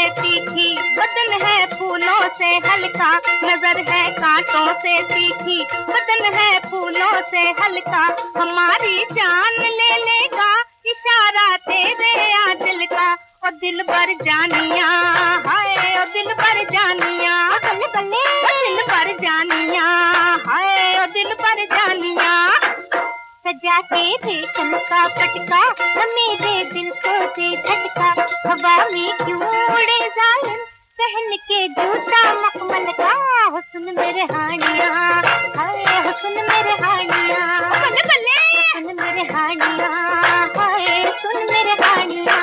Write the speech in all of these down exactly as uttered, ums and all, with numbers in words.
से तीखी, बदन है फूलों से हल्का, नजर है कांटों से तीखी, बदन है फूलों से हल्का, हमारी जान ले लेगा इशारा तेरे आंचल का। ओ दिल भर जानिया हाय, ओ दिल भर जानिया, बल्ले बल्ले ओ दिल भर जानिया हाय, ओ दिल भर जानिया। सजा के रेशम का पटका न मेरे दिल को दे झटका, हवा में क्यों उड़े जालिम पहन के जूता मखमल का। हुस्न मेरे हानिया हाय, हुस्न मेरे हानिया, बल्ले बल्ले हुस्न मेरे हानिया हाय, सुन मेरे हानिया।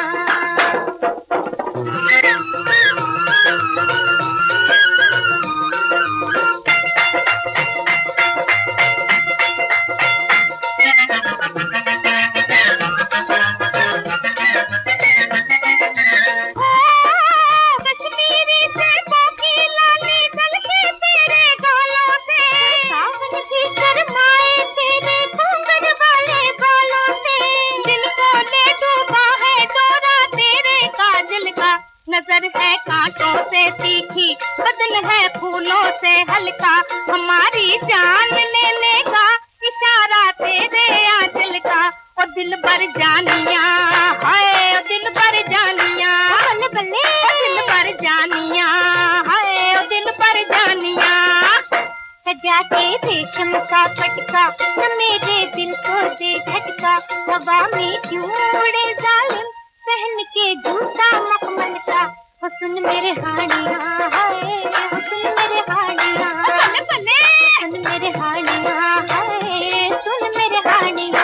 नजर है कांटों से तीखी, बदन है फूलों से हल्का, हमारी जान ले लेगा इशारा तेरे आंचल का। ओ दिल भर जानिया हाय, ओ दिल भर जानिया, बल्ले बल्ले ओ दिल भर जानिया हाय, ओ दिल भर जानिया। सजा के रेशम का पटका न मेरे दिल को दे झटका, हवा में क्यों उड़े जालिम पहन के जूता मखमल का। हुस्न मेरे हानिया हाय, हुस्न मेरे हानिया, बल्ले बल्ले हुस्न मेरे हानिया हाय, सुन मेरे हानिया।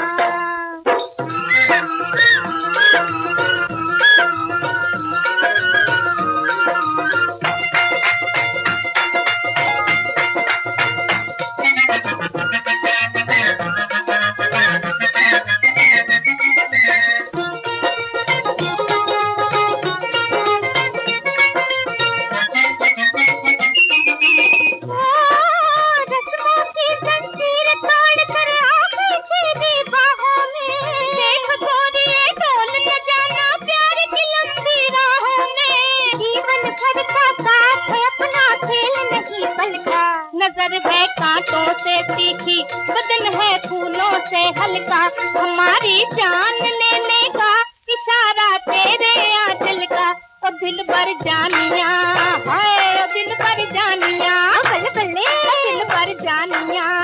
नजर है कांटों से तीखी, बदन है फूलों से हल्का, हमारी जान ले लेगा इशारा तेरे आंचल का। ओ दिल भर जानिया हाय, ओ दिल भर जानिया, बल्ले बल्ले दिल भर जानिया।